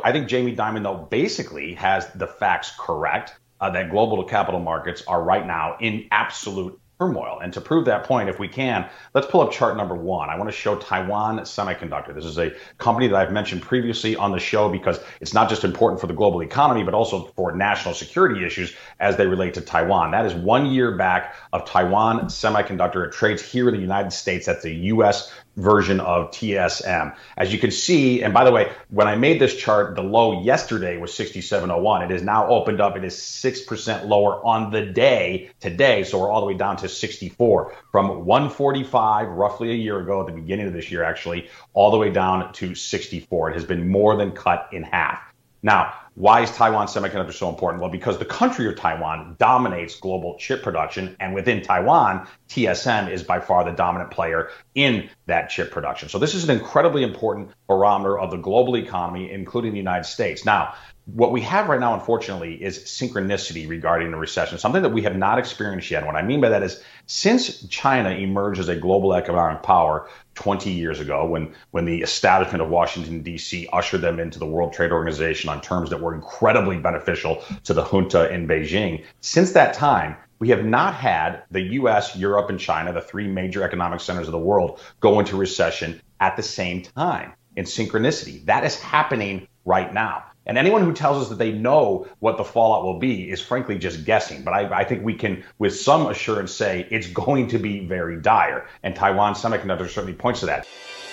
I think Jamie Dimon, though, basically has the facts correct, that global capital markets are right now in absolute turmoil. And to prove that point, if we can, let's pull up chart number one. I want to show Taiwan Semiconductor. This is a company that I've mentioned previously on the show because it's not just important for the global economy, but also for national security issues as they relate to Taiwan. That is 1 year back of Taiwan Semiconductor. It trades here in the United States. That's the U.S. version of TSM. As you can see, and by the way, when I made this chart, the low yesterday was 67.01. It is now opened up. It is 6% lower on the day today. So we're all the way down to 64 from 145 roughly a year ago at the beginning of this year, actually, all the way down to 64. It has been more than cut in half. Now, why is Taiwan Semiconductor so important? Well, because the country of Taiwan dominates global chip production, and within Taiwan, TSM is by far the dominant player in that chip production. So this is an incredibly important barometer of the global economy, including the United States. Now, what we have right now, unfortunately, is synchronicity regarding the recession, something that we have not experienced yet. And what I mean by that is since China emerged as a global economic power 20 years ago, when the establishment of Washington, D.C. ushered them into the World Trade Organization on terms that were incredibly beneficial to the junta in Beijing, since that time, we have not had the U.S., Europe, and China, the three major economic centers of the world, go into recession at the same time in synchronicity. That is happening right now. And anyone who tells us that they know what the fallout will be is frankly just guessing. But I think we can, with some assurance, say it's going to be very dire. And Taiwan Semiconductor certainly points to that.